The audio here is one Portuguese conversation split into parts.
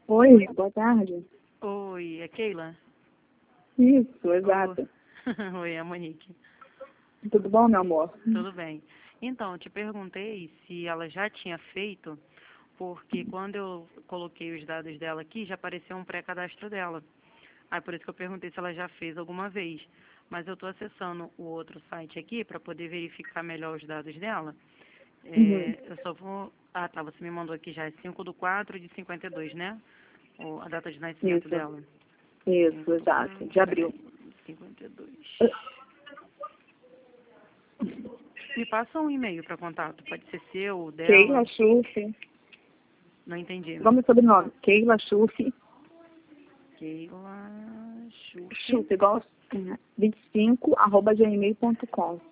Oi, boa tarde. Oi, é Keila? Isso, exato. Oi, é a Monique. Tudo bom, meu amor? Tudo bem. Então, eu te perguntei se ela já tinha feito, porque quando eu coloquei os dados dela aqui, já apareceu um pré-cadastro dela. Aí por isso que eu perguntei se ela já fez alguma vez. Mas eu estou acessando o outro site aqui para poder verificar melhor os dados dela. Uhum. Eu só vou... Ah, tá, você me mandou aqui já, é 5/4/52, né? A data de nascimento Isso, dela. isso, 5 do exato. 4, De abril. peraí, 52. Me passa um e-mail para contato, pode ser seu, ou Keila dela. Schuff. Não entendi. Vamos sobrenome. Keila Schuff. Keila Schuff. Schuff, igual 25, @gmail.com.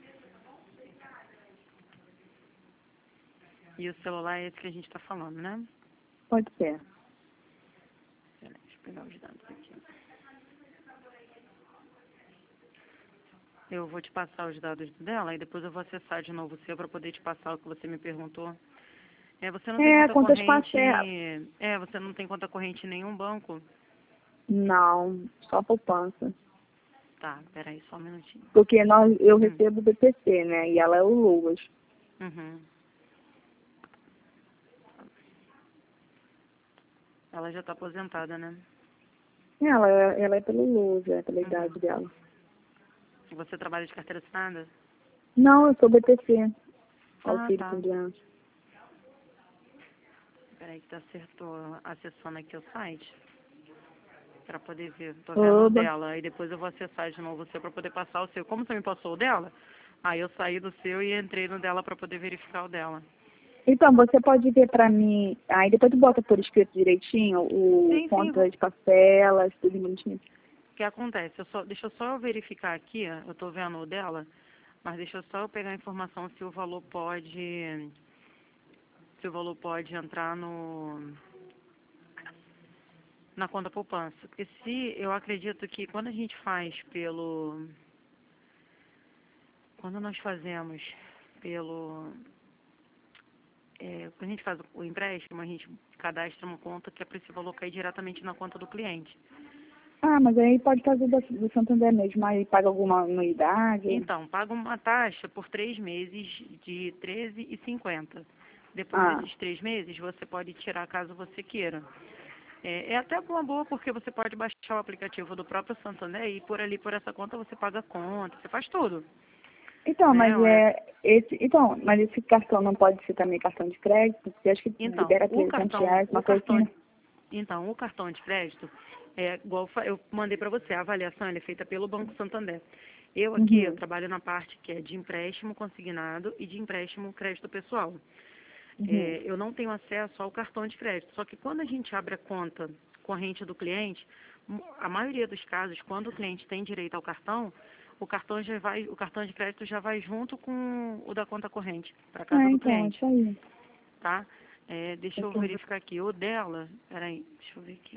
E o celular é esse que a gente está falando, né? Pode ser. Peraí, deixa eu pegar os dados aqui. Eu vou te passar os dados dela e depois eu vou acessar de novo o seu para poder te passar o que você me perguntou. Você não tem conta Contas corrente. parcelas. Você não tem conta corrente em nenhum banco? Não, só poupança. Tá, peraí, só um minutinho. Porque eu Hum. recebo BPC, né? E ela é o Luas. Uhum. Ela já está aposentada, né? Ela é pelo Luas, pela idade Uhum. dela. Você trabalha de carteira assinada? Não, eu sou BPC. Ah, Auxílio tá. com criança. Peraí que tá acessando aqui o site para poder ver. Tô vendo o Oba. dela. Aí depois eu vou acessar de novo o seu para poder passar o seu. Como você me passou o dela, aí eu saí do seu e entrei no dela para poder verificar o dela. Então, você pode ver pra mim, aí depois tu bota por escrito direitinho, o Sim, conta de parcelas, tudo bonitinho. O que acontece? Deixa eu só verificar aqui, ó, eu tô vendo o dela, mas deixa eu só pegar a informação se o valor pode entrar na conta poupança. Porque se eu acredito que quando nós fazemos quando a gente faz o empréstimo, a gente cadastra uma conta que é para esse valor cair diretamente na conta do cliente. Ah, mas aí pode fazer do Santander mesmo, aí paga alguma anuidade. Então, paga uma taxa por 3 meses de 13,50. Depois Ah, desses 3 meses, você pode tirar caso você queira. É até uma boa porque você pode baixar o aplicativo do próprio Santander e por essa conta você paga a conta, você faz tudo. então, Né? mas esse cartão não pode ser também cartão de crédito, porque acho que Então, libera R$ 300, uma coisa assim, né? o cartão de crédito, igual eu mandei para você, a avaliação ela é feita pelo Banco Santander. Eu Uhum, trabalho na parte que é de empréstimo consignado e de empréstimo crédito pessoal. uhum. Eu não tenho acesso ao cartão de crédito, só que quando a gente abre a conta corrente do cliente, a maioria dos casos, quando o cliente tem direito ao cartão, o cartão de crédito já vai junto com o da conta corrente, para casa do Então, é cliente, isso aí. tá? Deixa eu Ok. verificar aqui. O dela, peraí, deixa eu ver aqui.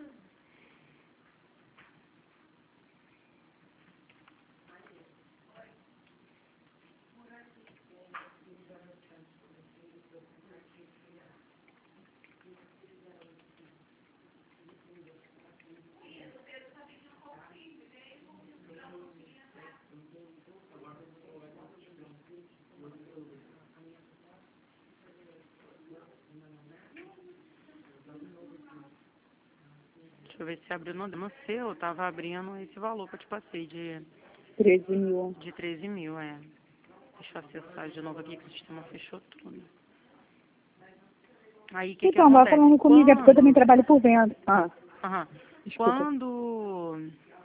Deixa eu ver se abriu no seu, tava abrindo esse valor que eu te passei, 13 mil. de 13 mil, Deixa eu acessar de novo aqui que o sistema fechou tudo. Aí o que Então, vai acontece? falando comigo, é porque eu também trabalho por venda. Ah, Aham, desculpa. quando,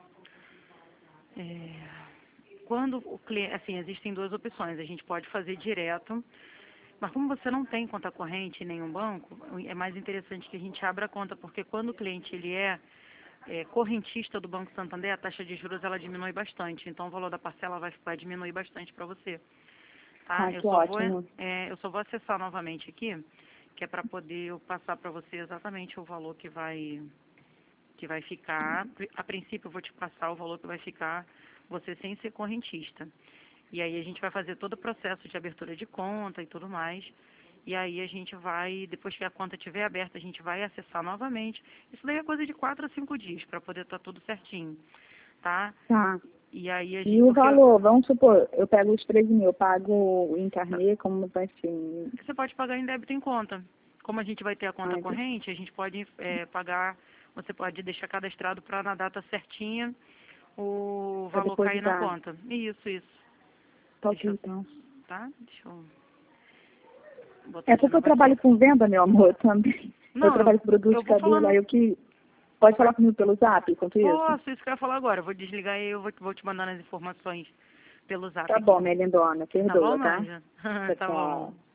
é, quando o cliente, assim, existem duas opções, a gente pode fazer direto, mas como você não tem conta corrente em nenhum banco, é mais interessante que a gente abra a conta, porque quando o cliente ele é correntista do Banco Santander, a taxa de juros ela diminui bastante, então o valor da parcela vai diminuir bastante para você, tá? Ah, que ótimo. Eu só vou acessar novamente aqui, que é para poder eu passar para você exatamente o valor que vai ficar. A princípio eu vou te passar o valor que vai ficar você sem ser correntista. E aí a gente vai fazer todo o processo de abertura de conta e tudo mais. E aí a gente vai, depois que a conta estiver aberta, a gente vai acessar novamente. Isso daí é coisa de 4 a 5 dias para poder estar tudo certinho, tá? Tá. E aí a gente... E o valor, vamos supor, eu pego os 13 mil, eu pago em carnê, como vai ser? Você pode pagar em débito em conta. Como a gente vai ter a conta Ai, corrente, a gente pode pagar, você pode deixar cadastrado para na data certinha o pra valor cair na depositar. conta. Isso. Tá Deixa ok, eu, então. tá? Deixa eu botar É de porque eu novo aqui. trabalho com venda, meu amor, também. Não, Eu trabalho com produto eu de vou cabelo, falando. aí eu que... Pode falar comigo pelo zap, enquanto isso? Posso, isso que eu ia falar agora. Eu vou desligar e eu vou te mandando as informações pelo zap Tá bom, aqui. minha lindona, Tá bom, perdoa, tá? Manja? Tchau, Tá bom. tchau.